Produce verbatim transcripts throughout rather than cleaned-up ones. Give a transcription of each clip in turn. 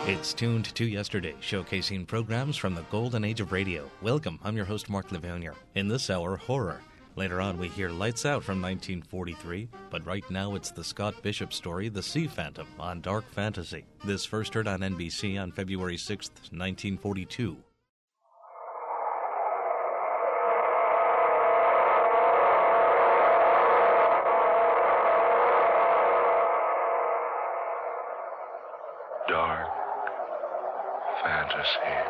It's Tuned to Yesterday, showcasing programs from the golden age of radio. Welcome, I'm your host, Mark Levanier. In this hour, horror. Later on, we hear Lights Out from nineteen forty-three, but right now it's the Scott Bishop story, The Sea Phantom, on Dark Fantasy. This first heard on N B C on February sixth, nineteen forty-two. Dark Fantasy.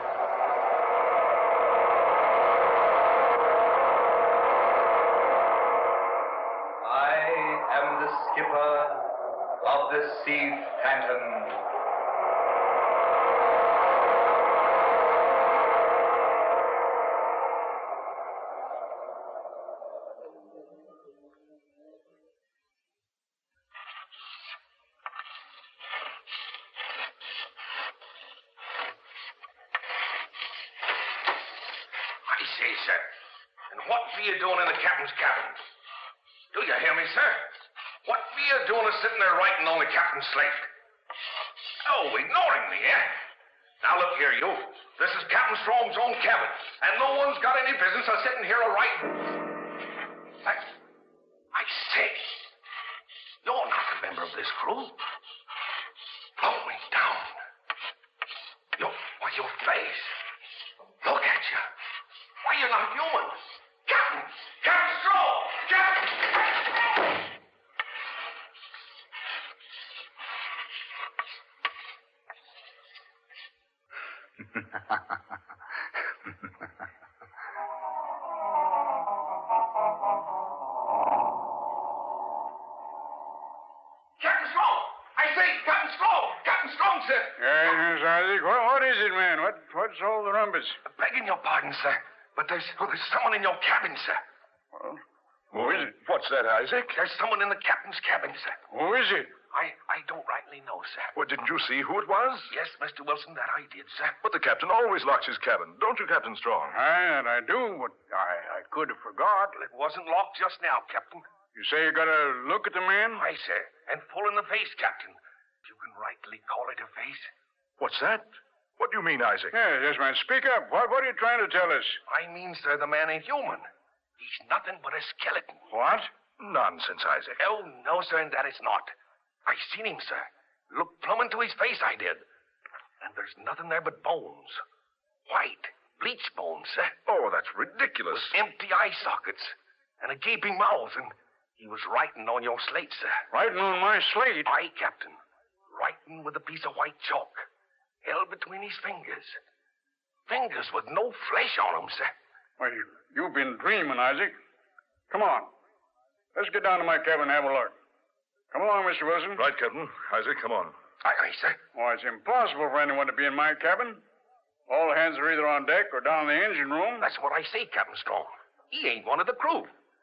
Skipper of the Sea Phantom. I say, sir, and what be you doing in the captain's cabin? Do you hear me, sir? What be you doing sitting there writing on the captain's slate? Oh, ignoring me, eh? Now look here, you. This is Captain Strong's own cabin, and no one's got any business of sitting here a writing. I, I say, you're not a member of this crew. Blow me down. Your, why, your face. Look at you. Why, you're not human. Captain! Captain Strong! Captain! Captain Strong! I say, Captain Strong! Captain Strong, sir! Yes, Isaac. What, what is it, man? What, what's all the rumpus? Begging your pardon, sir, but there's, oh, there's someone in your cabin, sir. Well, Who is it? What's that, Isaac? There's someone in the captain's cabin, sir. who is it? I, I don't rightly know, sir. Well, didn't you see who it was? Yes, Mister Wilson, that I did, sir. But the captain always locks his cabin. Don't you, Captain Strong? I, I do, but I, I could have forgot. It wasn't locked just now, Captain. You say you got a look at the man? Aye, sir. And full in the face, Captain. If you can rightly call it a face. What's that? What do you mean, Isaac? Yes, yes, man. Speak up. What, what are you trying to tell us? I mean, sir, the man ain't human. He's nothing but a skeleton. What? Nonsense, Isaac. Oh, no, sir, and that is not. I seen him, sir. Looked plumb into his face, I did. And there's nothing there but bones. White, bleached bones, sir. Oh, that's ridiculous. Empty eye sockets. And a gaping mouth, and he was writing on your slate, sir. Writing on my slate? Aye, Captain. Writing with a piece of white chalk. Held between his fingers. Fingers with no flesh on them, sir. Well, you, you've been dreaming, Isaac. Come on. Let's get down to my cabin and have a look. Come along, Mister Wilson. Right, Captain. Isaac, come on. Aye, aye, sir. Well, it's impossible for anyone to be in my cabin. All hands are either on deck or down in the engine room. That's what I say, Captain Strong. He ain't one of the crew.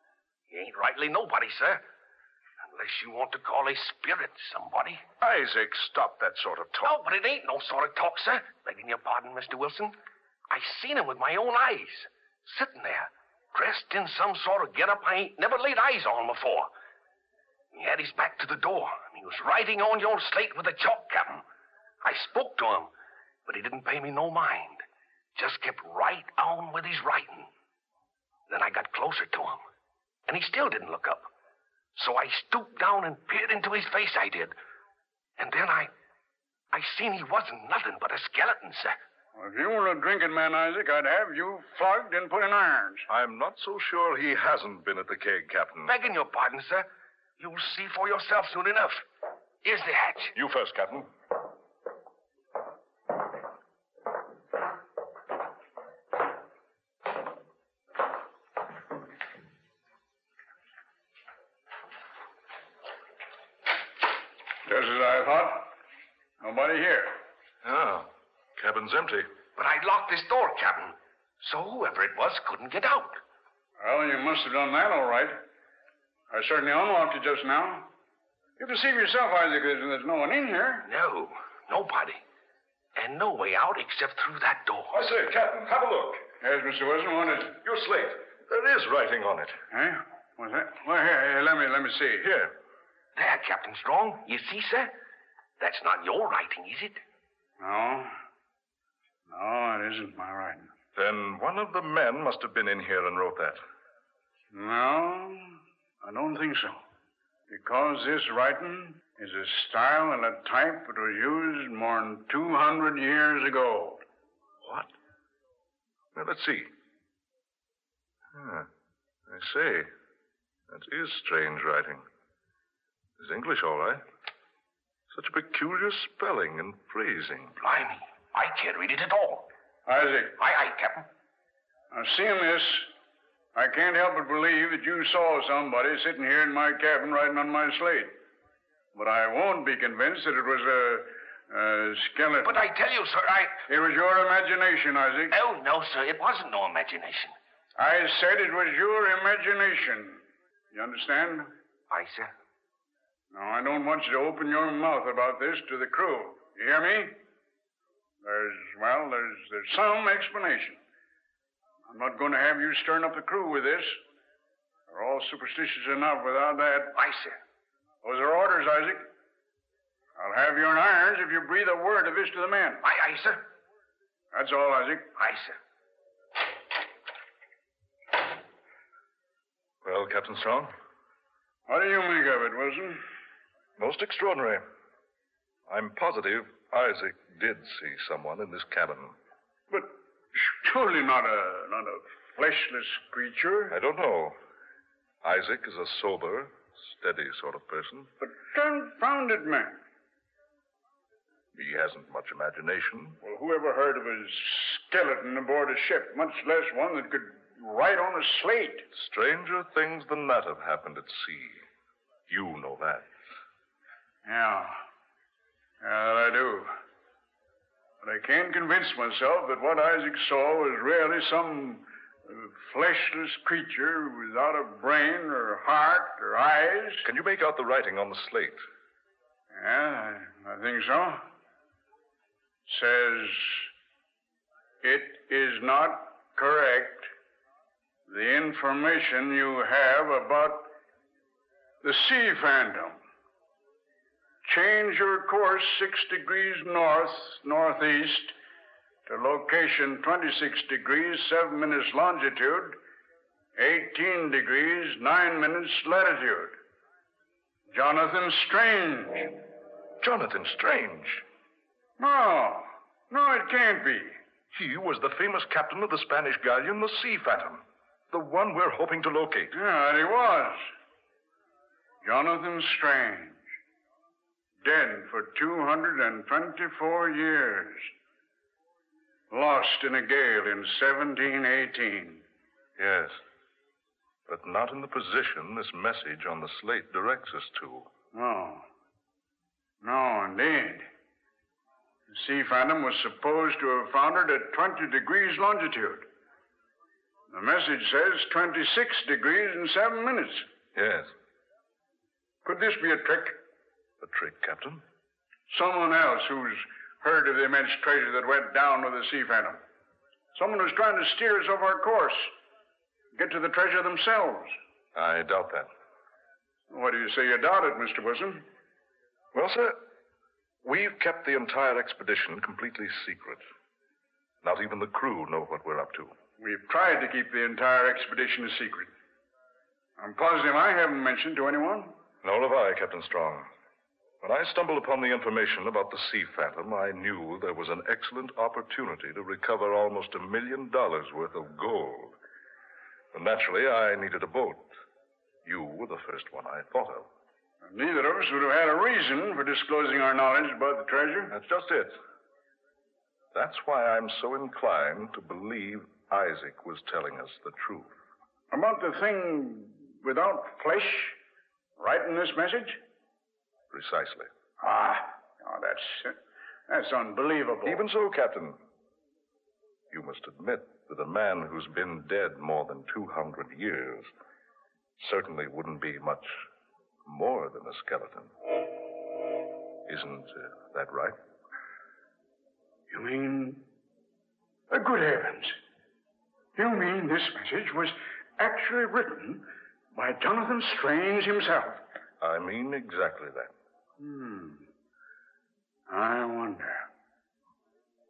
He ain't rightly nobody, sir. Unless you want to call a spirit somebody. Isaac, stop that sort of No, talk. but it ain't no sort of talk, sir. Begging your pardon, Mister Wilson. I seen him with my own eyes. Sitting there. Dressed in some sort of get-up I ain't never laid eyes on before. He had his back to the door, and he was writing on your slate with a chalk, Captain. I spoke to him, but he didn't pay me no mind. Just kept right on with his writing. Then I got closer to him, and he still didn't look up. So I stooped down and peered into his face, I did. And then I... I seen he wasn't nothing but a skeleton, sir. Well, if you were a drinking man, Isaac, I'd have you flogged and put in irons. I'm not so sure he hasn't been at the keg, Captain. Begging your pardon, sir. You'll see for yourself soon enough. Here's the hatch. You first, Captain. Just as I thought. Nobody here. Oh, cabin's empty. But I locked this door, Captain. So whoever it was couldn't get out. Well, you must have done that all right. I certainly unlocked it just now. You can see for yourself, Isaac, there's, there's no one in here. No, nobody. And no way out except through that door. I say, Captain, have a look. Yes, Mister Wilson, what is it? Your slate. There is writing on it. Eh? What's that? Well, here, here, let me, let me see. Here. There, Captain Strong. You see, sir? That's not your writing, is it? No. No, it isn't my writing. Then one of the men must have been in here and wrote that. No, I don't think so. Because this writing is a style and a type that was used more than two hundred years ago. What? Now, let's see. Ah, I say. That is strange writing. It's English, all right. Such a peculiar spelling and phrasing. Blimey, I can't read it at all. Isaac, Aye, aye, Captain. now seeing this, I can't help but believe that you saw somebody sitting here in my cabin writing on my slate. But I won't be convinced that it was a, a skeleton. But I tell you, sir, I... It was your imagination, Isaac. Oh, no, sir, it wasn't no imagination. I said it was your imagination. You understand? Aye, sir. Now, I don't want you to open your mouth about this to the crew. You hear me? There's, well, there's, there's some explanation. I'm not going to have you stirring up the crew with this. They're all superstitious enough without that. Aye, sir. Those are orders, Isaac. I'll have you in irons if you breathe a word of this to the men. Aye, aye, sir. That's all, Isaac. Aye, sir. Well, Captain Strong? What do you make of it, Wilson? Most extraordinary. I'm positive Isaac did see someone in this cabin. But surely not a not a fleshless creature. I don't know. Isaac is a sober, steady sort of person. But confounded man. He hasn't much imagination. Well, who ever heard of a skeleton aboard a ship, much less one that could write on a slate? Stranger things than that have happened at sea. You know that. Yeah. Yeah, that I do. But I can't convince myself that what Isaac saw was really some uh, fleshless creature without a brain or heart or eyes. Can you make out the writing on the slate? Yeah, I, I think so. Says, it is not correct, the information you have about the sea phantom. Change your course six degrees north, northeast, to location twenty-six degrees, seven minutes longitude, eighteen degrees, nine minutes latitude. Jonathan Strange. Jonathan Strange. No, no, it can't be. He was the famous captain of the Spanish galleon, the Sea Phantom. The one we're hoping to locate. Yeah, he was. Jonathan Strange. Dead for two hundred twenty-four years. Lost in a gale in seventeen eighteen. Yes. But not in the position this message on the slate directs us to. No. No, indeed. The Sea Phantom was supposed to have foundered at twenty degrees longitude. The message says twenty-six degrees and seven minutes. Yes. Could this be a trick? A trick, Captain? Someone else who's heard of the immense treasure that went down with the Sea Phantom. Someone who's trying to steer us off our course. Get to the treasure themselves. I doubt that. What do you say you doubt it, Mister Wilson? Well, sir, we've kept the entire expedition completely secret. Not even the crew know what we're up to. We've tried to keep the entire expedition a secret. I'm positive I haven't mentioned to anyone. Nor have I, Captain Strong. When I stumbled upon the information about the Sea Phantom, I knew there was an excellent opportunity to recover almost a million dollars worth of gold. And naturally, I needed a boat. You were the first one I thought of. Neither of us would have had a reason for disclosing our knowledge about the treasure. That's just it. That's why I'm so inclined to believe Isaac was telling us the truth. About the thing without flesh writing this message? Precisely. Ah, oh, that's, that's unbelievable. Even so, Captain, you must admit that a man who's been dead more than two hundred years certainly wouldn't be much more than a skeleton. Isn't uh, that right? You mean... Uh, good heavens. You mean this message was actually written by Jonathan Strange himself? I mean exactly that. Hmm. I wonder.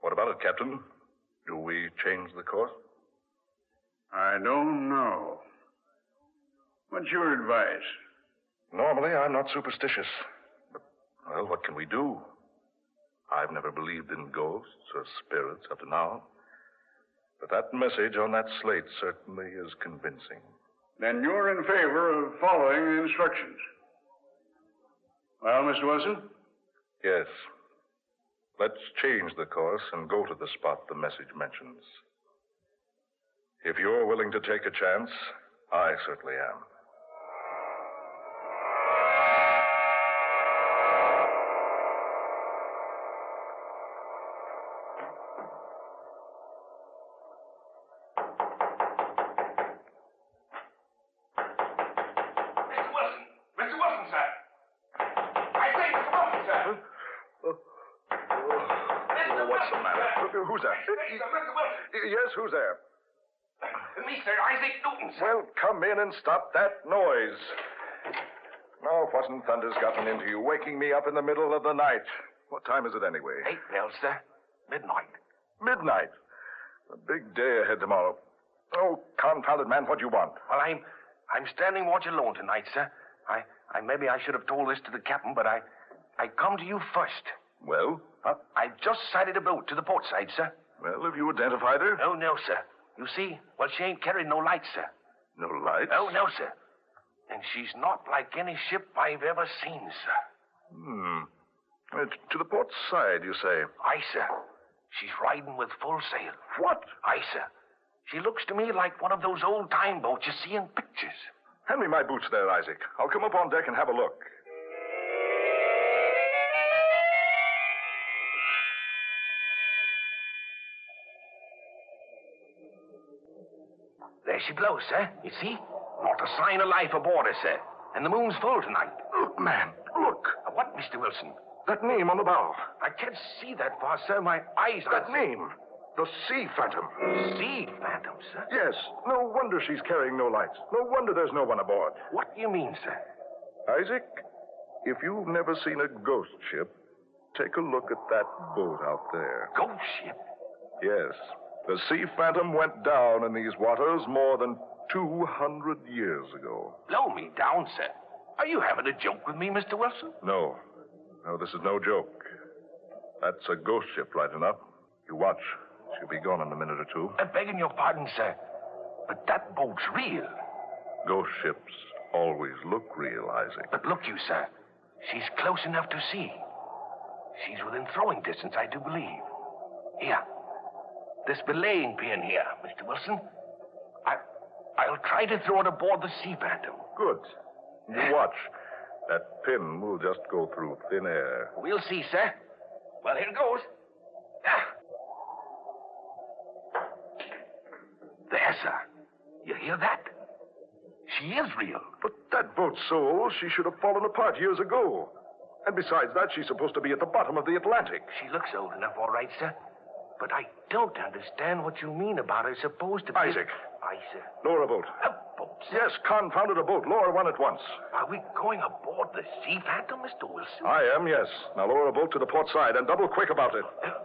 What about it, Captain? Do we change the course? I don't know. What's your advice? Normally, I'm not superstitious. But, well, what can we do? I've never believed in ghosts or spirits up to now. But that message on that slate certainly is convincing. Then you're in favor of following the instructions. Well, Mister Wilson? Yes. Let's change the course and go to the spot the message mentions. If you're willing to take a chance, I certainly am. Mister Wilson! Mister Wilson, sir! I say, Mister Wilson, sir! Mister What's the Wilson, matter? sir! Who's that? Mister Wilson! Yes, who's there? Me, sir, Isaac Newton, sir. Well, come in and stop that noise. Now, what in thunder's gotten into you, waking me up in the middle of the night? What time is it anyway? Eight bells, sir. Midnight. Midnight. A big day ahead tomorrow. Oh, confounded man, what do you want? Well, I'm I'm standing watch alone tonight, sir. I, I maybe I should have told this to the captain, but I I come to you first. Well? Huh? I just sighted a boat to the port side, sir. Well, have you identified her? Oh, no, sir. You see, well, she ain't carrying no lights, sir. No lights? Oh, no, sir. And she's not like any ship I've ever seen, sir. Hmm. Uh, to the port side, you say? Aye, sir. She's riding with full sail. What? Aye, sir. She looks to me like one of those old-time boats you see in pictures. Hand me my boots there, Isaac. I'll come up on deck and have a look. There she blows, sir. You see? Not a sign of life aboard her, sir. And the moon's full tonight. Look, man, look. Uh, What, Mister Wilson? That name on the bow. I can't see that far, sir. My eyes are... That name. The Sea Phantom. Sea Phantom, sir? Yes. No wonder she's carrying no lights. No wonder there's no one aboard. What do you mean, sir? Isaac, if you've never seen a ghost ship, take a look at that boat out there. Ghost ship? Yes. The Sea Phantom went down in these waters more than two hundred years ago. Blow me down, sir. Are you having a joke with me, Mister Wilson? No. No, this is no joke. That's a ghost ship, right enough. You watch. She'll be gone in a minute or two. I'm begging your pardon, sir. But that boat's real. Ghost ships always look real, Isaac. But look you, sir. She's close enough to see. She's within throwing distance, I do believe. Here. This belaying pin here, Mister Wilson. I, I'll try to throw it aboard the Sea Phantom. Good. You watch. That pin will just go through thin air. We'll see, sir. Well, here goes. Ah. There, sir. You hear that? She is real. But that boat's so old, she should have fallen apart years ago. And besides that, she's supposed to be at the bottom of the Atlantic. She looks old enough, all right, sir. But I don't understand what you mean about her supposed to be... Isaac. Aye, sir. Lower a boat. A boat, sir? Yes, confounded a boat. Lower one at once. Are we going aboard the Sea Phantom, Mister Wilson? I am, yes. Now lower a boat to the port side and double quick about it. Uh,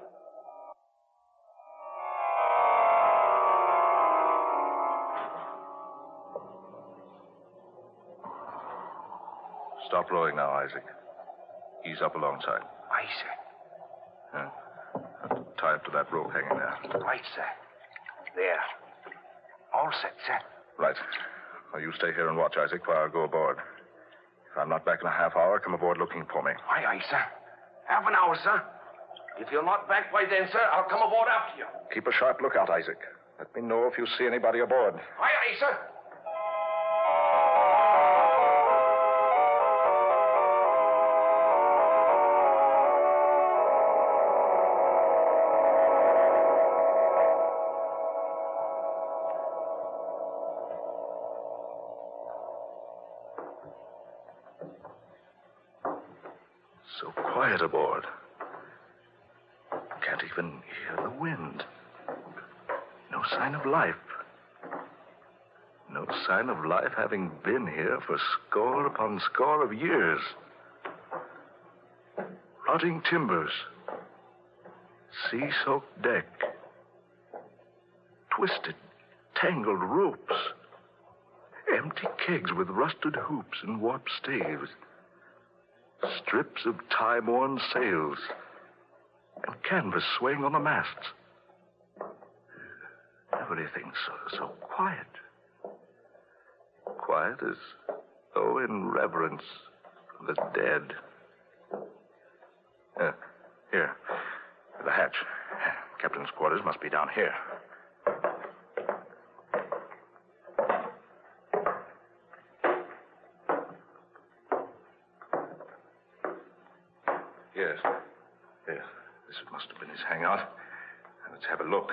Stop rowing now, Isaac. Ease up alongside. Aye, sir. Yeah. Tie up to that rope hanging there. Right, sir. There. All set, sir. Right. Well, you stay here and watch, Isaac, while I go aboard. If I'm not back in a half hour, come aboard looking for me. Aye, aye, sir. Half an hour, sir. If you're not back by then, sir, I'll come aboard after you. Keep a sharp lookout, Isaac. Let me know if you see anybody aboard. Aye, aye, sir. So quiet aboard. Can't even hear the wind. No sign of life. No sign of life having been here for score upon score of years. Rotting timbers. sea-soaked deck. Twisted, tangled ropes. Empty kegs with rusted hoops and warped staves. Strips of time-worn sails. And canvas swaying on the masts. Everything so, so quiet. Quiet as though in reverence for the dead. Uh, here. The hatch. Captain's quarters must be down here. Yes. Yes. This must have been his hangout. Let's have a look.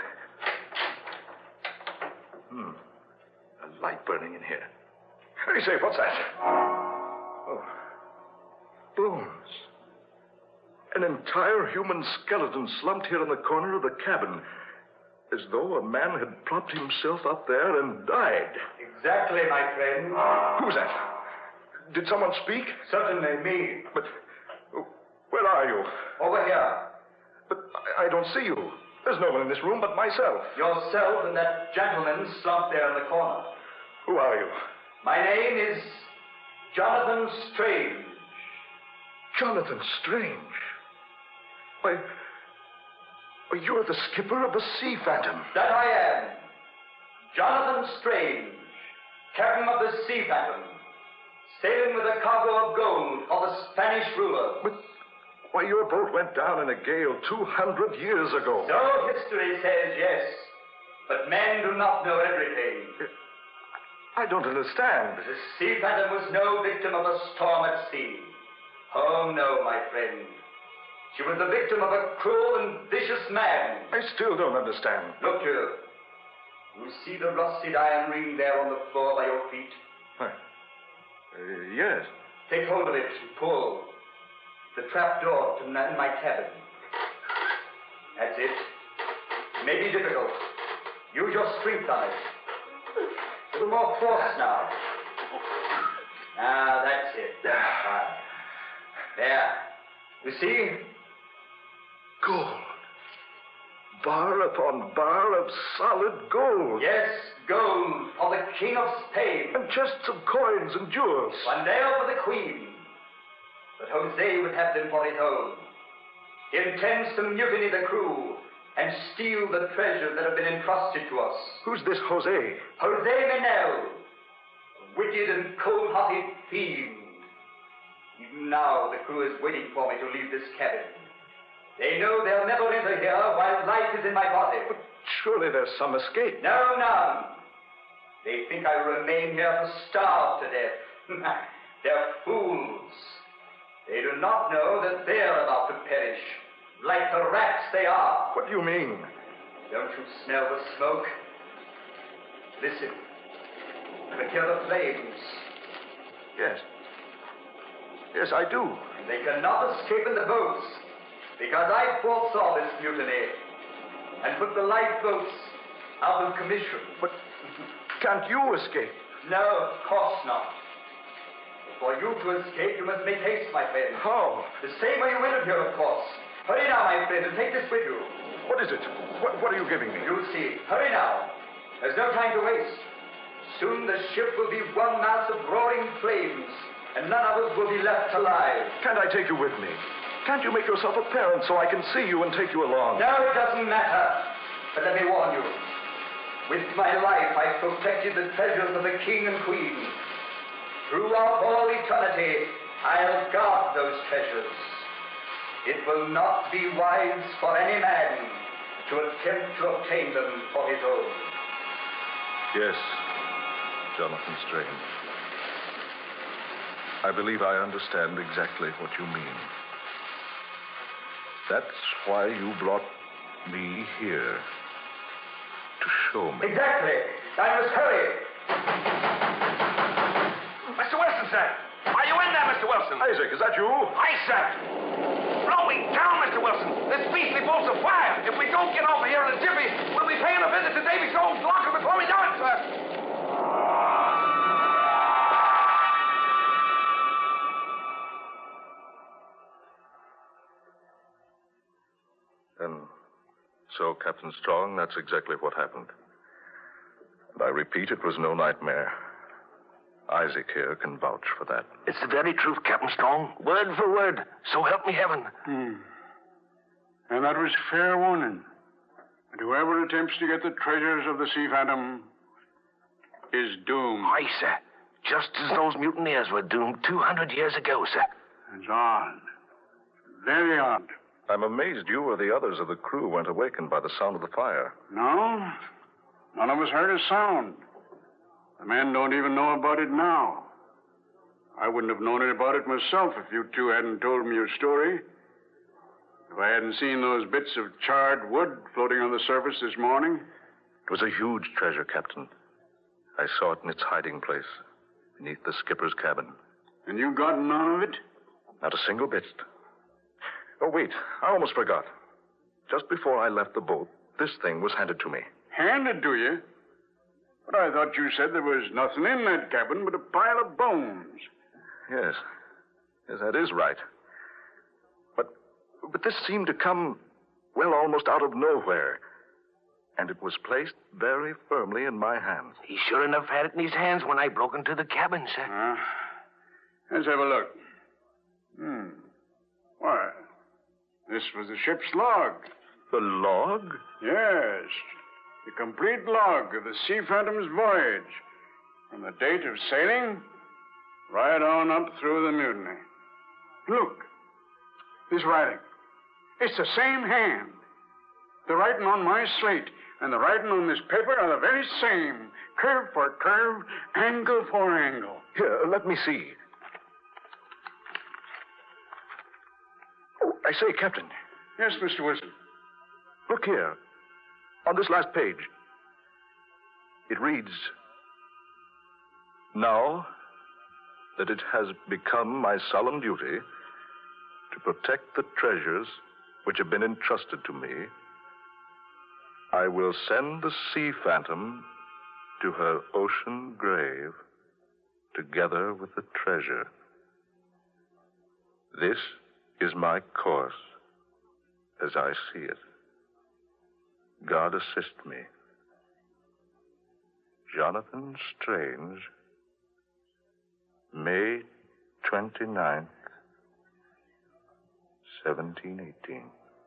Hmm. A light burning in here. Hey, say, what's that? Oh. Bones. An entire human skeleton slumped here in the corner of the cabin. As though a man had propped himself up there and died. Exactly, my friend. Who's that? Did someone speak? Certainly, me. But where are you? Over here. But I, I don't see you. There's no one in this room but myself. Yourself and that gentleman slumped there in the corner. Who are you? My name is Jonathan Strange. Jonathan Strange? Why, why, you're the skipper of the Sea Phantom. That I am. Jonathan Strange, captain of the Sea Phantom, sailing with a cargo of gold for the Spanish ruler. But, why, your boat went down in a gale two hundred years ago. So history says, yes. But men do not know everything. I don't understand. The Sea Phantom was no victim of a storm at sea. Oh, no, my friend. She was the victim of a cruel and vicious man. I still don't understand. Look here. You see the rusted iron ring there on the floor by your feet? Why, uh, yes. Take hold of it and pull. The trap door to in my cabin. That's it. It may be difficult. Use your strength on it. A little more force now. Ah, that's it. Fine. There. You see? Gold. Bar upon bar of solid gold. Yes, gold for the King of Spain. And chests of coins and jewels. One there for the Queen. But Jose would have them for his own. He intends to mutiny the crew and steal the treasures that have been entrusted to us. Who's this Jose? Jose Menel, a wicked and cold-hearted fiend. Even now, the crew is waiting for me to leave this cabin. They know they'll never enter here while life is in my body. But surely there's some escape. No, none. They think I remain here to starve to death. They're fools. They do not know that they're about to perish, like the rats they are. What do you mean? Don't you smell the smoke? Listen. You can hear the flames. Yes. Yes, I do. They cannot escape in the boats, because I foresaw this mutiny and put the lifeboats out of commission. But can't you escape? No, of course not. For you to escape, you must make haste, my friend. How? The same way you entered here, of course. Hurry now, my friend, and take this with you. What is it? What, what are you giving me? You'll see. Hurry now. There's no time to waste. Soon the ship will be one mass of roaring flames, and none of us will be left alive. Can't I take you with me? Can't you make yourself apparent so I can see you and take you along? No, it doesn't matter. But let me warn you. With my life, I protected the treasures of the king and queen. Throughout all eternity, I'll guard those treasures. It will not be wise for any man to attempt to obtain them for his own. Yes, Jonathan Strange. I believe I understand exactly what you mean. That's why you brought me here. To show me. Exactly. I must hurry. Mister Wilson, sir. Are you in there, Mister Wilson? Isaac, is that you? Aye, sir. Blowing down, Mister Wilson. This beastly bolts of fire. If we don't get over here in a jiffy, we'll be paying a visit to Davy Jones' locker before we do it, sir. Then So, Captain Strong, that's exactly what happened. And I repeat, it was no nightmare. Isaac here can vouch for that. It's the very truth, Captain Strong. Word for word. So help me heaven. Hmm. And that was fair warning. And whoever attempts to get the treasures of the Sea Phantom is doomed. Aye, sir. Just as those mutineers were doomed two hundred years ago, sir. It's odd. Very odd. I'm amazed you or the others of the crew weren't awakened by the sound of the fire. No? None of us heard a sound. The men don't even know about it now. I wouldn't have known about it myself if you two hadn't told me your story. If I hadn't seen those bits of charred wood floating on the surface this morning. It was a huge treasure, Captain. I saw it in its hiding place, beneath the skipper's cabin. And you got none of it? Not a single bit. Oh, wait. I almost forgot. Just before I left the boat, this thing was handed to me. Handed to you? But I thought you said there was nothing in that cabin but a pile of bones. Yes. Yes, that is right. But, but this seemed to come, well, almost out of nowhere. And it was placed very firmly in my hands. He sure enough had it in his hands when I broke into the cabin, sir. Uh, let's have a look. Hmm. Why, this was the ship's log. The log? Yes. The complete log of the Sea Phantom's voyage. From the date of sailing, right on up through the mutiny. Look. This writing. It's the same hand. The writing on my slate and the writing on this paper are the very same. Curve for curve, angle for angle. Here, let me see. Oh, I say, Captain. Yes, Mister Wilson. Look here. On this last page. It reads, "Now that it has become my solemn duty to protect the treasures which have been entrusted to me, I will send the Sea Phantom to her ocean grave together with the treasure. This is my course as I see it. God assist me. Jonathan Strange, May twenty-ninth, seventeen eighteen.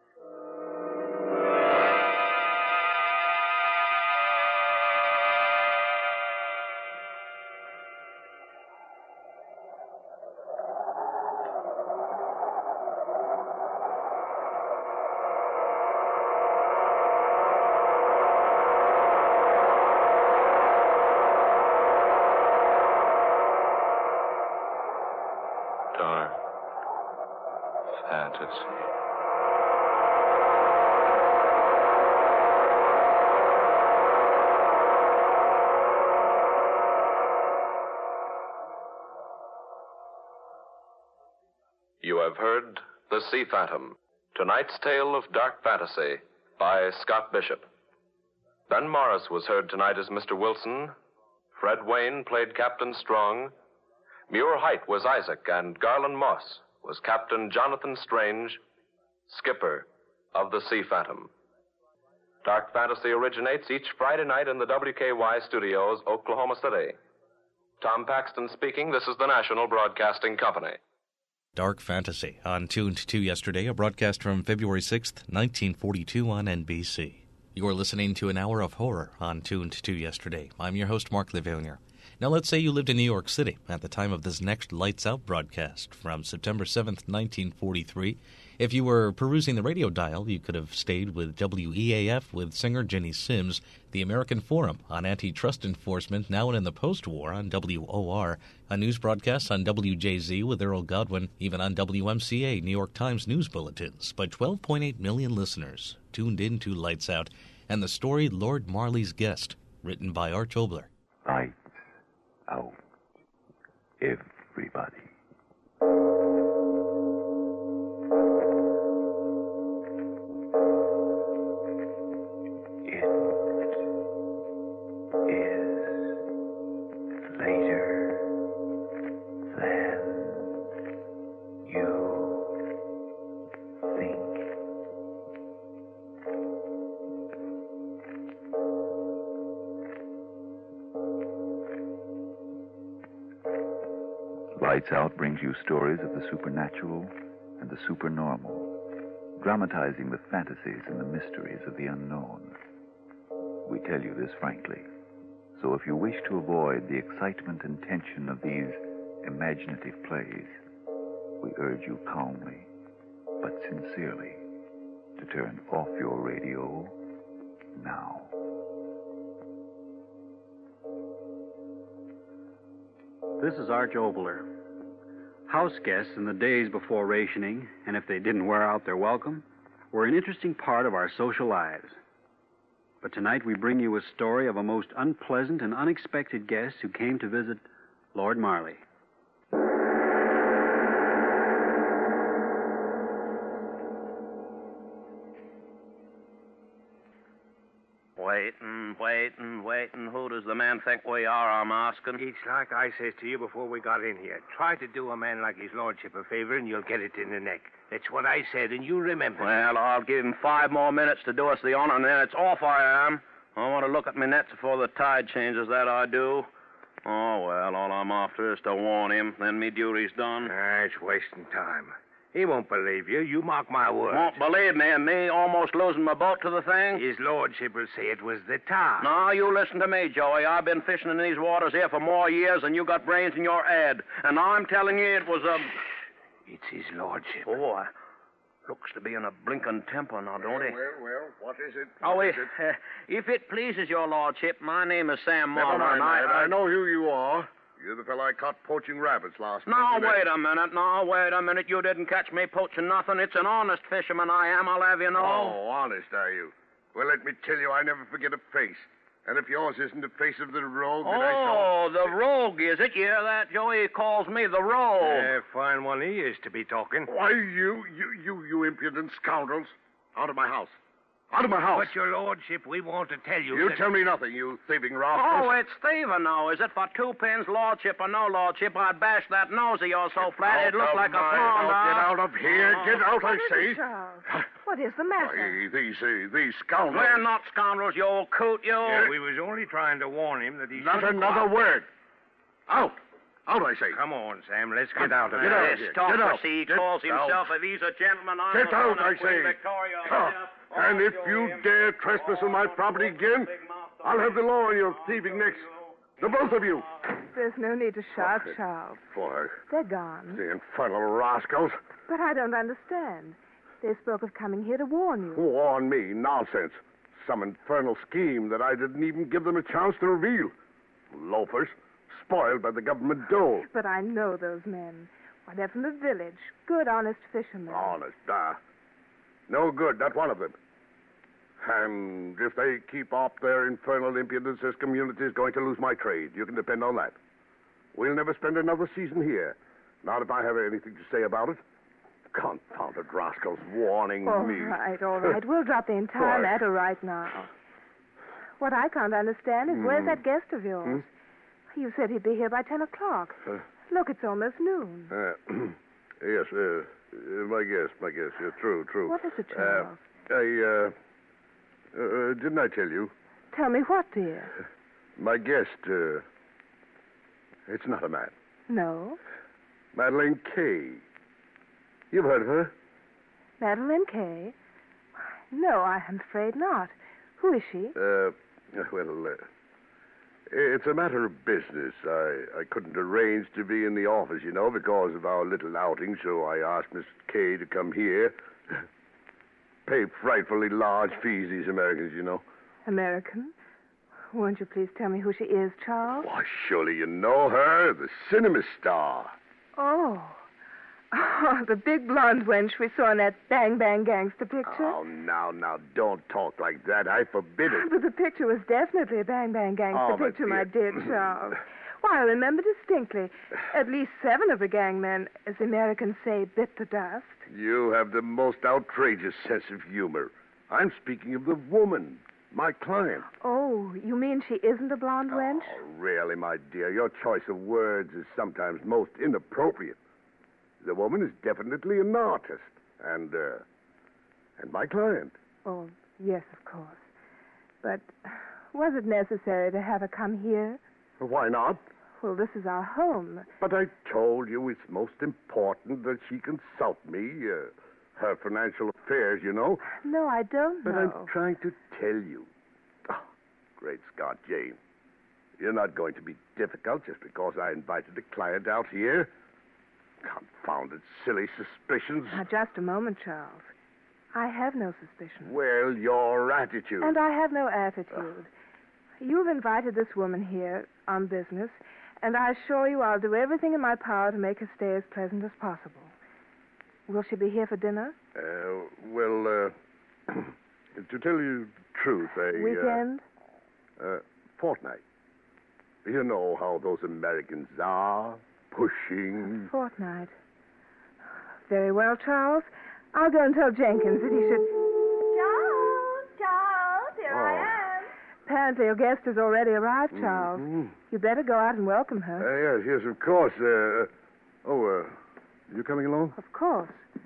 Dark fantasy. You have heard The Sea Phantom, tonight's tale of dark fantasy by Scott Bishop. Ben Morris was heard tonight as Mister Wilson. Fred Wayne played Captain Strong. Muir Height was Isaac, and Garland Moss was Captain Jonathan Strange, skipper of the Sea Phantom. Dark Fantasy originates each Friday night in the W K Y studios, Oklahoma City. Tom Paxton speaking. This is the National Broadcasting Company. Dark Fantasy on Tuned to Yesterday, a broadcast from February sixth, nineteen forty-two on N B C. You're listening to an hour of horror on Tuned to Yesterday. I'm your host, Mark Levanier. Now, let's say you lived in New York City at the time of this next Lights Out broadcast from September seventh, nineteen forty-three. If you were perusing the radio dial, you could have stayed with W E A F with singer Jenny Sims, the American Forum on Antitrust Enforcement, now and in the post-war on W O R, a news broadcast on W J Z with Earl Godwin, even on W M C A, New York Times news bulletins, but twelve point eight million listeners tuned in to Lights Out, and the story Lord Marley's Guest, written by Arch Obler. Lights out, everybody. Lights Out brings you stories of the supernatural and the supernormal, dramatizing the fantasies and the mysteries of the unknown. We tell you this frankly, so if you wish to avoid the excitement and tension of these imaginative plays, we urge you calmly, but sincerely, to turn off your radio now. This is Arch Obler. House guests in the days before rationing, and if they didn't wear out their welcome, were an interesting part of our social lives. But tonight we bring you a story of a most unpleasant and unexpected guest who came to visit Lord Marley. Waiting, waiting, waiting. Who does the man think we are, I'm asking? It's like I says to you before we got in here. Try to do a man like his lordship a favor and you'll get it in the neck. That's what I said, and you remember. Well, I'll give him five more minutes to do us the honor, and then it's off I am. I want to look at my nets before the tide changes, that I do. Oh, well, all I'm after is to warn him. Then me duty's done. Ah, it's wasting time. He won't believe you. You mark my words. Won't believe me, and me almost losing my boat to the thing? His lordship will say it was the tar. No, you listen to me, Joey. I've been fishing in these waters here for more years than you got brains in your head. And I'm telling you it was a... It's his lordship. Oh, uh, looks to be in a blinking temper now, don't he? Well, well, what is it? Oh, What if, is it? uh, if it pleases your lordship, my name is Sam Never Marlowe. mind, and I, lad. I know who you are. You're the fellow I caught poaching rabbits last night. Now, isn't it? wait a minute. Now, wait a minute. You didn't catch me poaching nothing. It's an honest fisherman I am, I'll have you know. Oh, honest, are you? Well, let me tell you, I never forget a face. And if yours isn't the face of the rogue that I saw... Oh, the rogue, is it? You hear that, Joey? He calls me the rogue. Uh, fine one he is to be talking. Why, you, you, you, you impudent scoundrels. Out of my house. Out of my house. But, your lordship, we want to tell you You that... tell me nothing, you thieving rascals. Oh, it's Stephen now, is it? For two pins, lordship or no lordship, I'd bash that nose of yours so flat it'd look Out like of a my pond. house. Get huh? out of here. Get out, I What is say. it, Charles? What is the matter? Why, these, uh, these scoundrels. We're not scoundrels, you old coot, you. Yeah, we was only trying to warn him that he Not shouldn't another go out. word. Out. Out, I say. Come on, Sam. Let's get out of Get here. out of here. Get out. Aristocracy, he Get calls himself. out. If he's a gentleman, I'm Get the out, son I of Queen say. Victoria. Ah, Oh, and if Joey, you dare trespass on my property again, I'll have the law on your thieving necks. The both of you. There's no need to shout, Charles. Boy, They're gone. the infernal rascals. But I don't understand. They spoke of coming here to warn you. Warn me. Nonsense. Some infernal scheme that I didn't even give them a chance to reveal. Loafers. Spoiled by the government dole. But I know those men. Why, they're from the village. Good, honest fishermen. Honest, ah. No good, not one of them. And if they keep up their infernal impudence, this community is going to lose my trade. You can depend on that. We'll never spend another season here. Not if I have anything to say about it. Confounded rascals warning All me. right, all right. We'll drop the entire Why? matter right now. What I can't understand is where's that guest of yours? You said he'd be here by ten o'clock. Uh, Look, it's almost noon. Uh, yes, uh, uh, my guess, my guess. Yeah, true, true. What is it, Uh, Charles? I, uh, uh, didn't I tell you? Tell me what, dear? My guest, uh, it's not a man. No. Madeline Kay. You've heard of her? Madeline Kay? No, I'm afraid not. Who is she? Uh, well, uh, it's a matter of business. I, I couldn't arrange to be in the office, you know, because of our little outing, so I asked Miss Kay to come here. Pay frightfully large fees, these Americans, you know. American? Won't you please tell me who she is, Charles? Why, surely you know her, the cinema star. Oh. Oh, the big blonde wench we saw in that Bang Bang Gangster picture. Oh, now, now, don't talk like that. I forbid it. But the picture was definitely a Bang Bang Gangster Oh, my picture, my dear. dear Charles. Why, I remember distinctly. At least seven of the gang men, as the Americans say, bit the dust. You have the most outrageous sense of humor. I'm speaking of the woman, my client. Oh, you mean she isn't a blonde wench? Oh, really, my dear, your choice of words is sometimes most inappropriate. The woman is definitely an artist, and, uh, and my client. Oh, yes, of course. But was it necessary to have her come here? Why not? Well, this is our home. But I told you it's most important that she consult me. Uh, her financial affairs, you know. No, I don't But know. I'm trying to tell you. Oh, great Scott, Jane. You're not going to be difficult just because I invited a client out here. Confounded silly suspicions. Now, just a moment, Charles. I have no suspicion. Well, your attitude. And I have no attitude. You've invited this woman here on business, and I assure you I'll do everything in my power to make her stay as pleasant as possible. Will she be here for dinner? Uh, well, uh, to tell you the truth, a... Weekend? Uh, uh, fortnight. You know how those Americans are. Pushing. Fortnight. Very well, Charles. I'll go and tell Jenkins that he should... Charles, Charles, here Oh. I am. Apparently your guest has already arrived, Charles. Mhm. You better go out and welcome Uh, her. yes, yes, of course. Uh, uh, oh, uh, you coming along? Of course.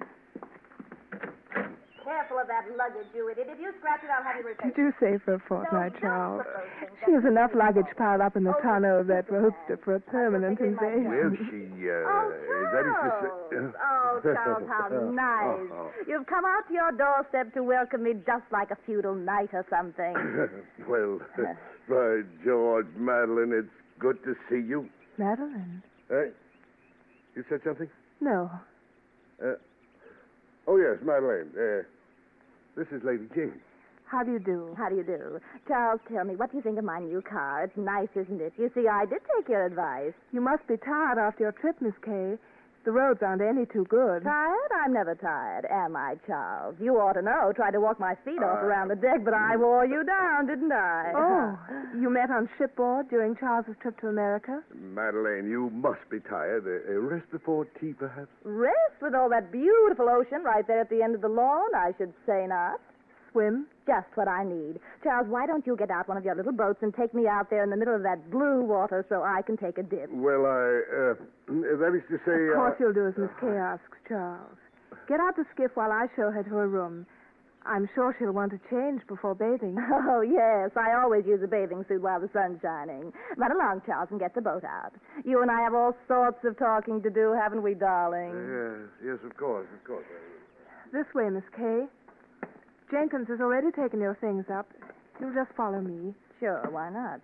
Careful of that luggage, you idiot. If you scratch it, I'll have you repaired. Did you say for a fortnight, No, Charles? don't put those things She has up. enough luggage piled up in the Oh, tonneau of that you roadster for a permanent put it in my invasion. Well, she, uh, Oh, that is to say... Charles. Oh, Charles, how nice. Oh, You've come out to your doorstep to welcome me just like a feudal knight or something. oh. Well, by George, Madeline, it's good to see you. Madeline? Hey, you said something? No. Uh, oh, yes, Madeline. Uh, this is Lady Jane. How do you do? How do you do? Charles, tell me, what do you think of my new car? It's nice, isn't it? You see, I did take your advice. You must be tired after your trip, Miss Kay. The roads aren't any too good. Tired? I'm never tired, am I, Charles? You ought to know. Tried to walk my feet off Uh, around the deck, but I wore you down, didn't I? Oh, you met on shipboard during Charles's trip to America? Madeline, you must be tired. A, a rest before tea, perhaps? Rest with all that beautiful ocean right there at the end of the lawn? I should say not. Swim? Just what I need. Charles, why don't you get out one of your little boats and take me out there in the middle of that blue water so I can take a dip? Well, I, uh, that is to say... Of course uh, you'll do as Miss Kay asks, Charles. Get out the skiff while I show her to her room. I'm sure she'll want to change before bathing. Oh, yes. I always use a bathing suit while the sun's shining. Run along, Charles, and get the boat out. You and I have all sorts of talking to do, haven't we, darling? Yes, yes, of course, of course. This way, Miss Kay. Jenkins has already taken your things up. You'll just follow me. Sure, why not?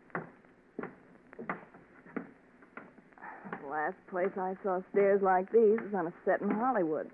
The last place I saw stairs like these was on a set in Hollywood.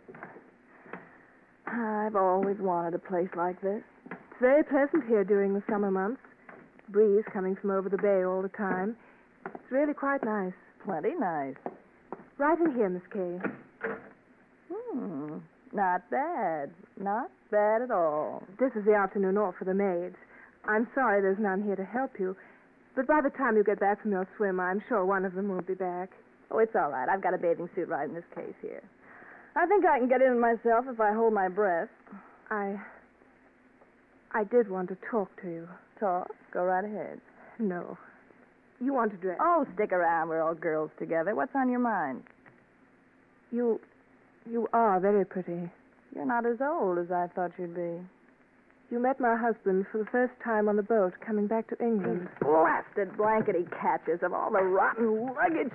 I've always wanted a place like this. It's very pleasant here during the summer months. Breeze coming from over the bay all the time. It's really quite nice. Plenty nice. Right in here, Miss Kay. Hmm. Not bad. Not bad at all. This is the afternoon off for the maids. I'm sorry there's none here to help you. But by the time you get back from your swim, I'm sure one of them will be back. Oh, it's all right. I've got a bathing suit right in this case here. I think I can get in myself if I hold my breath. I... I did want to talk to you. Talk? Go right ahead. No. You want to dress? Oh, stick around. We're all girls together. What's on your mind? You... You are very pretty. You're not as old as I thought you'd be. You met my husband for the first time on the boat coming back to England. Blasted blankety catches of all the rotten luggage.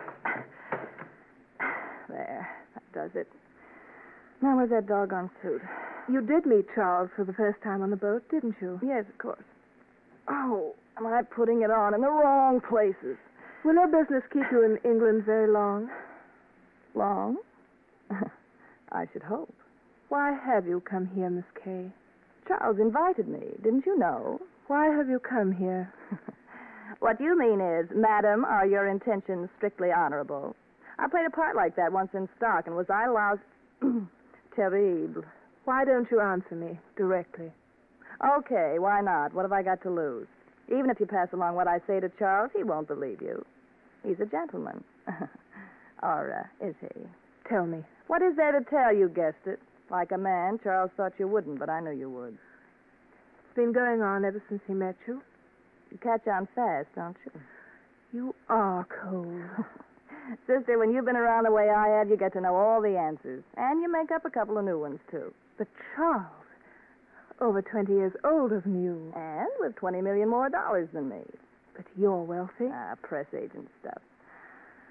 There. That does it. Now, where's that doggone suit? You did meet Charles for the first time on the boat, didn't you? Yes, of course. Oh, am I putting it on in the wrong places? Will your business keep you in England very long? Long? I should hope. Why have you come here, Miss Kay? Charles invited me. Didn't you know? Why have you come here? What you mean is, Madam, are your intentions strictly honorable? I played a part like that once in stock, and was I lousy? Terrible. Why don't you answer me directly? Okay, why not? What have I got to lose? Even if you pass along what I say to Charles, he won't believe you. He's a gentleman. Or uh, is he? Tell me. What is there to tell? You guessed it. Like a man, Charles thought you wouldn't, but I knew you would. It's been going on ever since he met you. You catch on fast, don't you? You are cold. Sister, when you've been around the way I have, you get to know all the answers. And you make up a couple of new ones, too. But Charles, over twenty years older than you. And with twenty million more dollars than me. But you're wealthy. Ah, press agent stuff.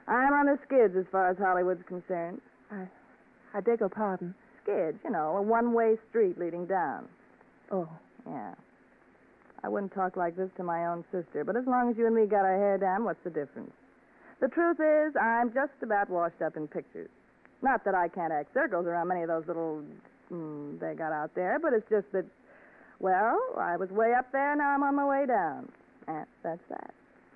I'm on the skids as far as Hollywood's concerned. I, I beg your pardon. Skids, you know, a one-way street leading down. Oh. Yeah. I wouldn't talk like this to my own sister, but as long as you and me got our hair down, what's the difference? The truth is, I'm just about washed up in pictures. Not that I can't act circles around many of those little mm, they got out there, but it's just that, well, I was way up there, now I'm on my way down. And that's that.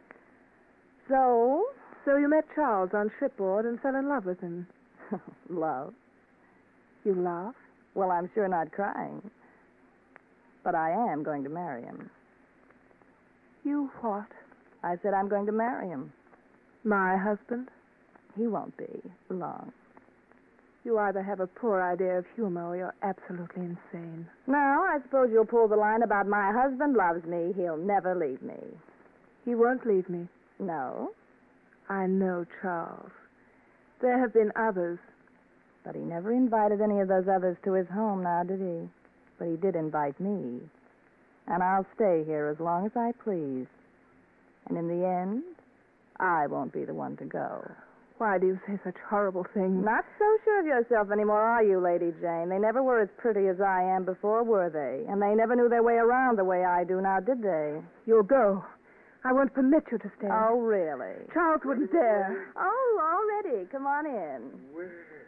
So? So you met Charles on shipboard and fell in love with him. Love? You laugh? Well, I'm sure not crying. But I am going to marry him. You what? I said I'm going to marry him. My husband? He won't be long. You either have a poor idea of humor or you're absolutely insane. Now, I suppose you'll pull the line about my husband loves me. He'll never leave me. He won't leave me. No? I know Charles. There have been others. But he never invited any of those others to his home now, did he? But he did invite me. And I'll stay here as long as I please. And in the end, I won't be the one to go. Why do you say such horrible things? Not so sure of yourself anymore, are you, Lady Jane? They never were as pretty as I am before, were they? And they never knew their way around the way I do now, did they? You'll go. I won't permit you to stay. Oh, really? Charles wouldn't dare. Oh, already. Come on in. Well,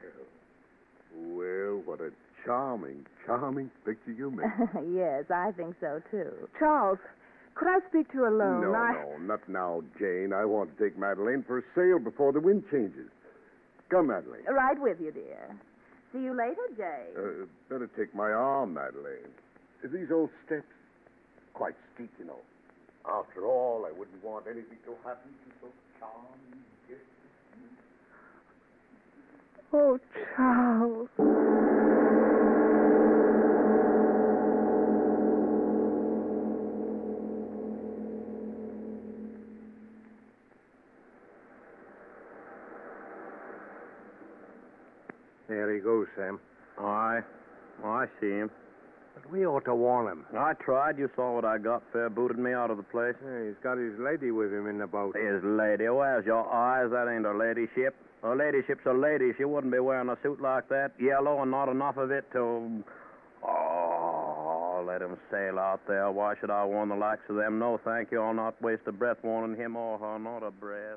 well, what a charming, charming picture you make. Yes, I think so, too. Charles, could I speak to you alone? No, I... no, not now, Jane. I want to take Madeline for a sail before the wind changes. Come, Madeline. Right with you, dear. See you later, Jay. Uh, better take my arm, Madeline. These old steps, quite steep, you know. After all, I wouldn't want anything to happen to so charming. Oh, Charles. There he goes, Sam. Aye. Oh, I see him. But we ought to warn him. I tried. You saw what I got. Fair booted me out of the place. Yeah, he's got his lady with him in the boat. His lady? Where's your eyes? That ain't a ladyship. A ladyship's a lady. She wouldn't be wearing a suit like that. Yellow and not enough of it to... Oh, let him sail out there. Why should I warn the likes of them? No, thank you. I'll not waste a breath warning him or her. Not a breath.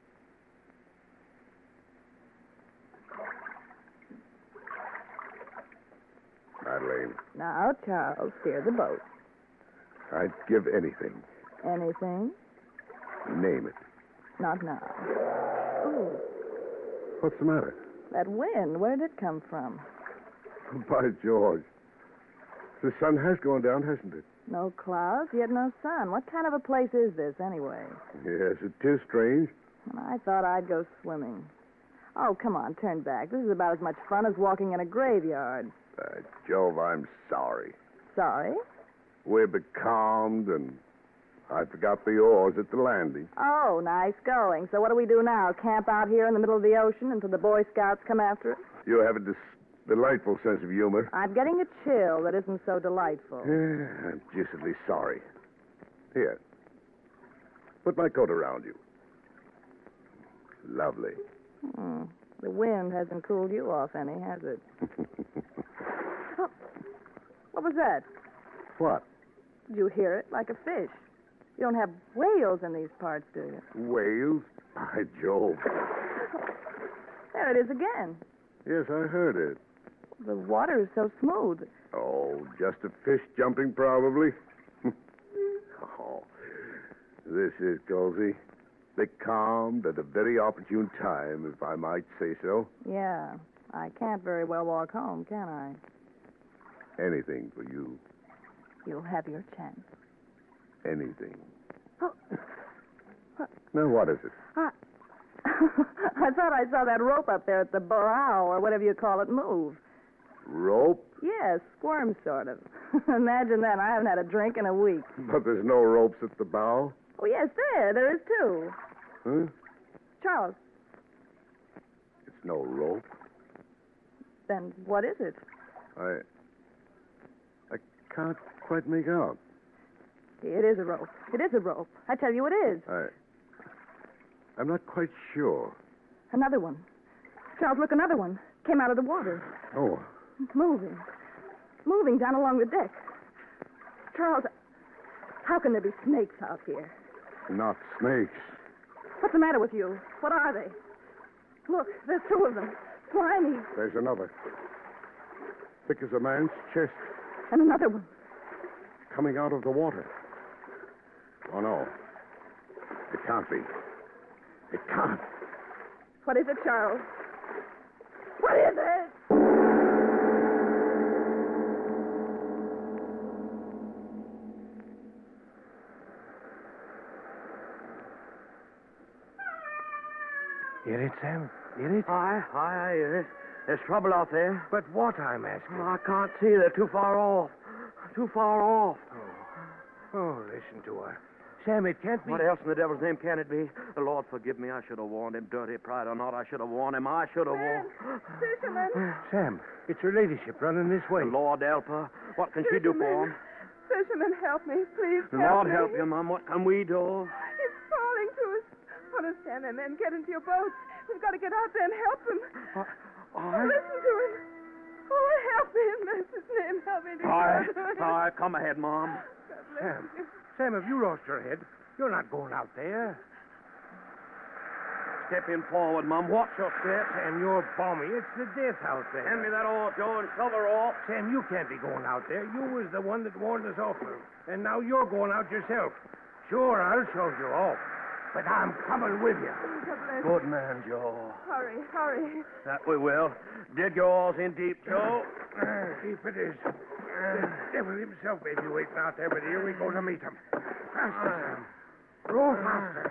Madeline, Now, Charles, steer the boat. I'd give anything. Anything? Name it. Not now. Ooh, What's the matter? that wind, where did it come from? By George. The sun has gone down, hasn't it? No clouds, yet no sun. What kind of a place is this, anyway? Yes, it is strange. I thought I'd go swimming. Oh, come on, turn back. This is about as much fun as walking in a graveyard. By Jove, I'm sorry. Sorry? We're becalmed, and I forgot the oars at the landing. Oh, nice going. So what do we do now? Camp out here in the middle of the ocean until the Boy Scouts come after us? You have a dis- delightful sense of humor. I'm getting a chill that isn't so delightful. Yeah, I'm deucedly sorry. Here. Put my coat around you. Lovely. Hmm. The wind hasn't cooled you off any, has it? Oh, what was that? What? Did you hear it? Like a fish. You don't have whales in these parts, do you? Whales? By Jove. There it is again. Yes, I heard it. The water is so smooth. Oh, just a fish jumping, probably. Oh, this is cozy. Becalmed at a very opportune time, if I might say so. Yeah. I can't very well walk home, can I? Anything for you. You'll have your chance. Anything. Oh. Now, what is it? I... I thought I saw that rope up there at the bow, or whatever you call it, move. Rope? Yes, squirm, sort of. Imagine that. I haven't had a drink in a week. But there's no ropes at the bow? Oh, yes, there. There is, too. Huh? Charles. It's no rope. Then what is it? I... I can't quite make out. It is a rope. It is a rope. I tell you it is. I... I'm not quite sure. Another one. Charles, look, another one. Came out of the water. Oh. It's moving. Moving down along the deck. Charles, how can there be snakes out here? Not snakes. What's the matter with you? What are they? Look, there's two of them. Slimy. There's another. Thick as a man's chest. And another one. Coming out of the water. Oh, no. It can't be. It can't. What is it, Charles? What is it? Hear it, Sam? Hear it? Aye, aye, I hear it. There's trouble out there. But what, I'm asking? Oh, I can't see. They're too far off. Too far off. Oh, oh listen to her. Sam, it can't be... What else in the devil's name can it be? The Lord forgive me. I should have warned him. Dirty pride or not, I should have warned him. I should have warned... Fisherman. Sam, it's her ladyship running this way. The Lord help her. What can she do for him? Fisherman, help me. Please The help Lord me. help you, Mum. What can we do? It's falling to us. Put us down and then get into your boats. We've got to get out there and help them. Uh, oh, listen to him. Oh, help me in mercy's name. Help me to Aye, God. aye, come ahead, Mom. Sam, Sam, have you lost your head? You're not going out there. Step in forward, Mum. Watch your step. Sam, you're balmy. It's the death out there. Hand me that oar, Joe, and shove her off. Sam, you can't be going out there. You was the one that warned us off her. And now you're going out yourself. Sure, I'll shove you off. But I'm coming with you. Good man, Joe. Hurry, hurry. That we will. Dig your oars in deep, Joe. Uh, deep it is. The devil himself may be waiting out there, but here we go to meet him. Faster, Sam. Row faster.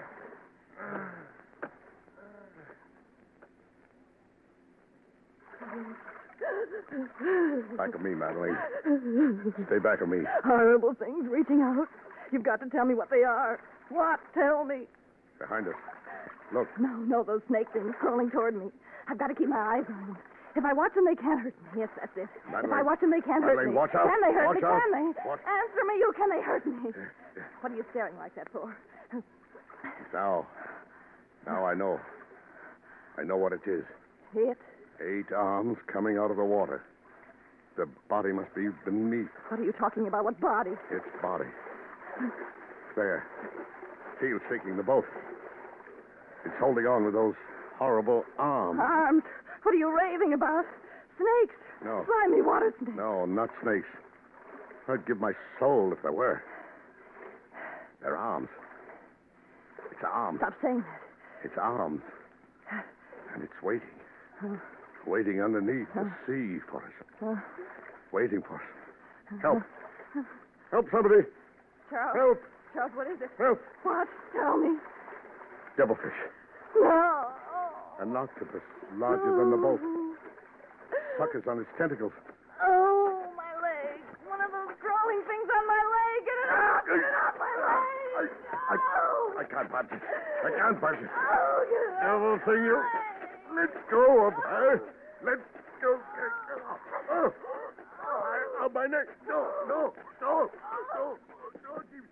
Back of me, Madeline. Stay back of me. Horrible things reaching out. You've got to tell me what they are. What? Tell me. Behind us. Look. No, no, those snake things crawling toward me. I've got to keep my eyes on them. If I watch them, they can't hurt me. Yes, that's it. Madeline. If I watch them, they can't hurt Madeline, me. watch out. Can they hurt Watch me? out. Can they? Watch. Answer me, you. Can they hurt me? What are you staring like that for? Now. Now I know. I know what it is. It? Eight arms coming out of the water. The body must be beneath. What are you talking about? What body? Its body. There. Keel's shaking the boat. It's holding on with those horrible arms. Arms? What are you raving about? Snakes? No. Slimy water snakes. No, not snakes. I'd give my soul if there were. They're arms. It's arms. Stop saying that. It's arms. And it's waiting. Waiting underneath the sea for us. Waiting for us. Help. Help somebody. Charles. Help. Charles, what is it? Help. What? Tell me. Devilfish. No. An octopus larger than the boat. Suckers on its tentacles. Oh, my leg. One of those crawling things on my leg. Get it out. Get it out my leg. I, I, I can't budge it. I can't budge it. Oh, get it out. Devil thing, you. Let go of her. Let go. Oh, oh, my neck. No, no, no, no, no. Keep...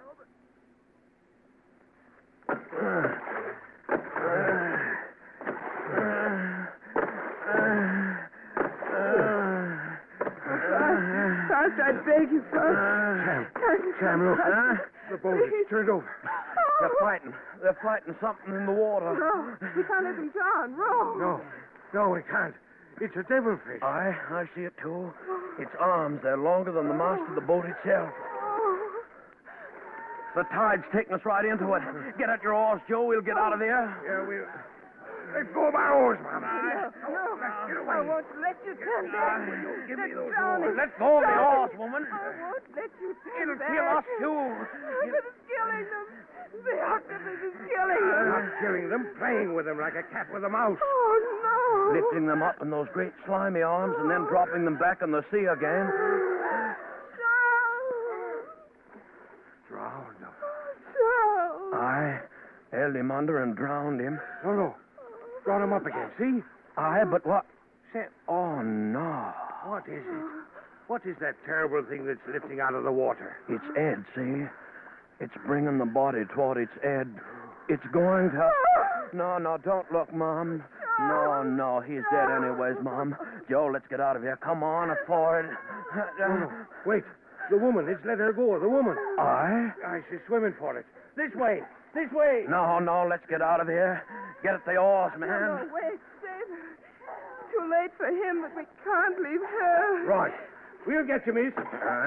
Charles, I beg you, Charles. Sam, Sam, look. Huh? The boat is turned over. They're fighting. They're fighting something in the water. No, we can't let them drown. Row. No, no, we can't. It's a devilfish. Aye, I see it too. Its arms, they're longer than the mast of the boat itself. The tide's taking us right into it. Get at your oars, Joe. We'll get out of there. Yeah, we'll... Let go of my oars, Mom. No, no, I won't let you turn back. Give me those drowning. oars. Let go of the oars, woman. I won't let you turn It'll back. kill us, too. But it's killing them. The octopus is killing I'm them. not killing them, playing with them like a cat with a mouse. Oh, no. Lifting them up in those great slimy arms and then dropping them back in the sea again. Charles. Drowned them. Charles. Aye, held him under and drowned him. No, no. Brought him up again, see? Aye, but what? Sam, Oh, no. what is it? What is that terrible thing that's lifting out of the water? It's Ed, see? It's bringing the body toward its head. It's going to... No, no, don't look, Mom. No, no, he's dead anyways, Mom. Joe, let's get out of here. Come on, afford. No, no. Wait. The woman. Let's let her go. The woman. I? Aye, she's swimming for it. This way. This way. No, no, let's get out of here. Get at the oars, man. No, no, wait, save her. Too late for him, but we can't leave her. Right. We'll get you, miss. Uh,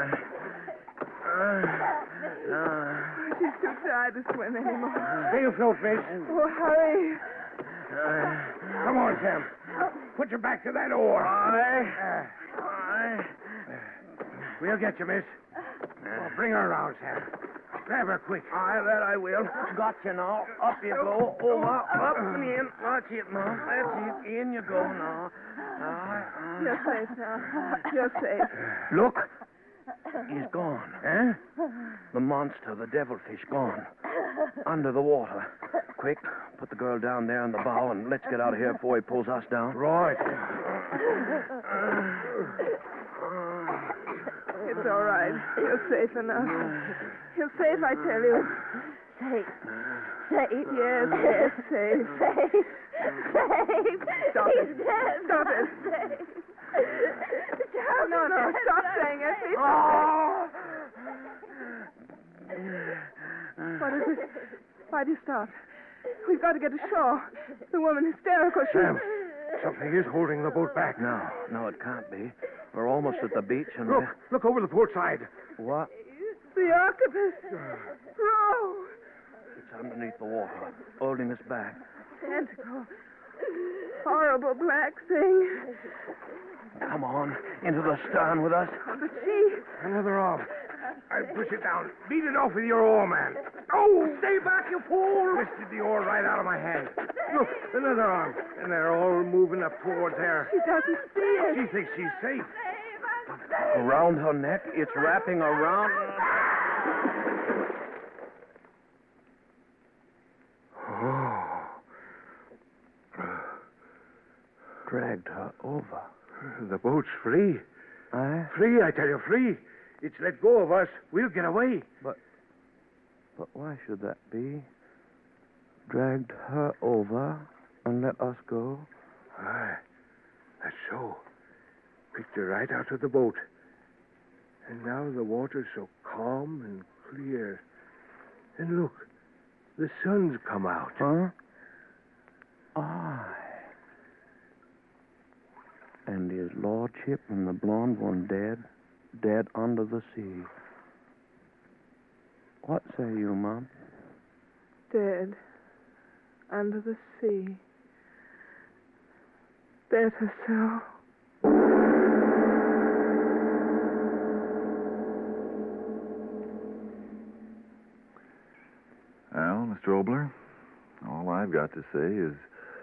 uh, uh, She's too tired to swim anymore. Stay afloat, miss. Oh, hurry. Uh, Come on, Sam. Put your back to that oar. Aye. Aye. We'll get you, miss. Oh, bring her around, Sam. Grab her quick. Aye, that I will. Got you now. Up you go. Over, up and in. That's it, Mom. That's it. In you go now. Aye, aye. You're safe now. You're safe. Look. He's gone. Eh? The monster, the devilfish, gone. Under the water. Quick, put the girl down there in the bow and let's get out of here before he pulls us down. Right. It's all right. You're safe enough. You're safe, I tell you. Safe. Safe. Yes, yes, safe. Safe. Safe. Stop He's it. dead. Stop it. Safe. Oh, no, no. Stop saying it. Please. Oh! What is it? Why do you stop? We've got to get ashore. The woman hysterical. She... Sam, something is holding the boat back. No, no, it can't be. We're almost at the beach and... Look, we're- look over the port side. What? The octopus. Row. It's underneath the water, holding us back. Tentacle. Horrible black thing. Come on, into the stern with us. Oh, but she... Another off. I'll push it down. Beat it off with your oar, man. Oh, stay back, you fool. Twisted the oar right out of my hand. Look, another arm. And they're all moving up towards there. She doesn't see it. She thinks she's safe. Around her neck, it's wrapping around. Oh. Dragged her over. The boat's free. Aye? Free, I tell you, free. It's let go of us. We'll get away. But, but why should that be? Dragged her over and let us go? Aye, that's so. Picked her right out of the boat. And now the water's so calm and clear. And look, the sun's come out. Huh? Aye. And his lordship and the blonde one dead, dead under the sea. What say you, Mom? Dead. Under the sea. Better so. Well, Mister Obler, all I've got to say is...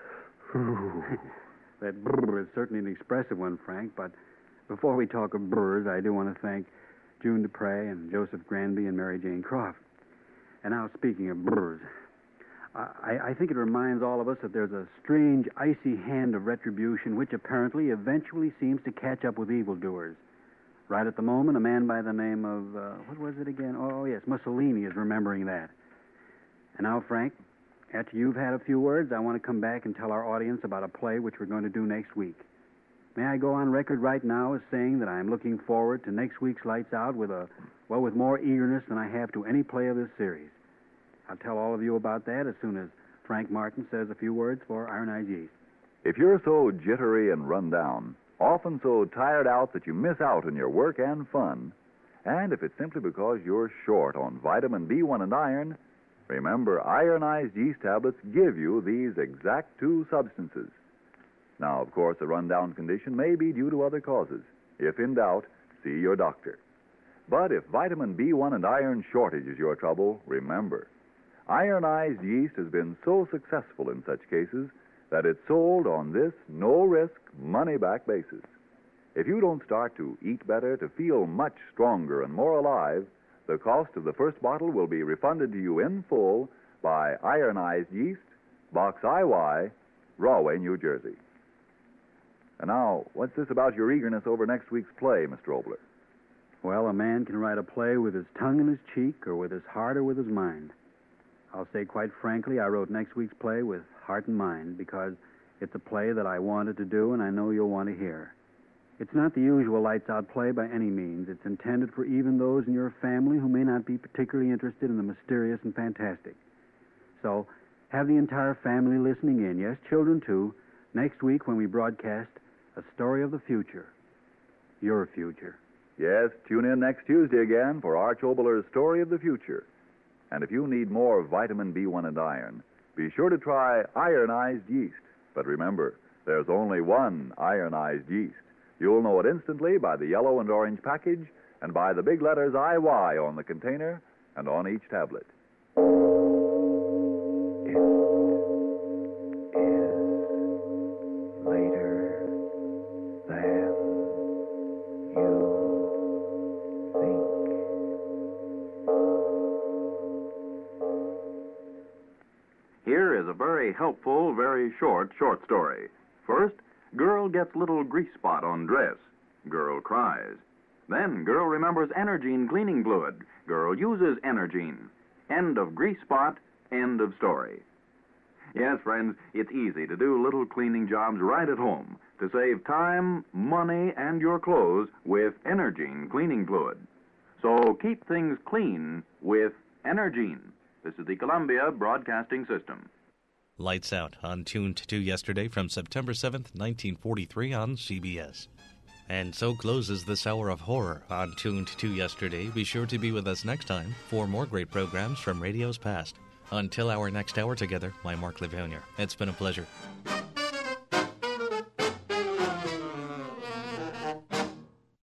That brr is certainly an expressive one, Frank, but before we talk of brrs, I do want to thank June Dupre and Joseph Granby and Mary Jane Croft. And now, speaking of brrs, I, I think it reminds all of us that there's a strange, icy hand of retribution which apparently eventually seems to catch up with evildoers. Right at the moment, a man by the name of, uh, what was it again? Oh, yes, Mussolini is remembering that. And now, Frank, after you've had a few words, I want to come back and tell our audience about a play which we're going to do next week. May I go on record right now as saying that I'm looking forward to next week's Lights Out with a, well, with more eagerness than I have to any play of this series. I'll tell all of you about that as soon as Frank Martin says a few words for Iron Eyes Yeast. If you're so jittery and run down, often so tired out that you miss out on your work and fun, and if it's simply because you're short on vitamin B one and iron, remember ironized yeast tablets give you these exact two substances. Now, of course, a rundown condition may be due to other causes. If in doubt, see your doctor. But if vitamin B one and iron shortage is your trouble, remember, ironized yeast has been so successful in such cases that it's sold on this no-risk, money-back basis. If you don't start to eat better, to feel much stronger and more alive, the cost of the first bottle will be refunded to you in full by Ironized Yeast, Box I Y, Rahway, New Jersey. And now, what's this about your eagerness over next week's play, Mister Obler? Well, a man can write a play with his tongue in his cheek or with his heart or with his mind. I'll say quite frankly, I wrote next week's play with heart and mind because it's a play that I wanted to do and I know you'll want to hear. It's not the usual lights-out play by any means. It's intended for even those in your family who may not be particularly interested in the mysterious and fantastic. So, have the entire family listening in, yes, children too, next week when we broadcast A Story of the Future. Your future. Yes, tune in next Tuesday again for Arch Oboler's Story of the Future. And if you need more vitamin B one and iron, be sure to try ironized yeast. But remember, there's only one ironized yeast. You'll know it instantly by the yellow and orange package and by the big letters I Y on the container and on each tablet. It is later than you think. Here is a very helpful, very short, short story. First, girl gets little grease spot on dress. Girl cries. Then girl remembers Energine cleaning fluid. Girl uses Energine. End of grease spot, end of story. Yes, friends, it's easy to do little cleaning jobs right at home to save time, money, and your clothes with Energine cleaning fluid. So keep things clean with Energine. This is the Columbia Broadcasting System. Lights Out on Tuned to yesterday from September seventh, nineteen forty-three on C B S. And so closes this hour of horror on Tuned to yesterday. Be sure to be with us next time for more great programs from radio's past. Until our next hour together, I'm Mark Livonia. It's been a pleasure.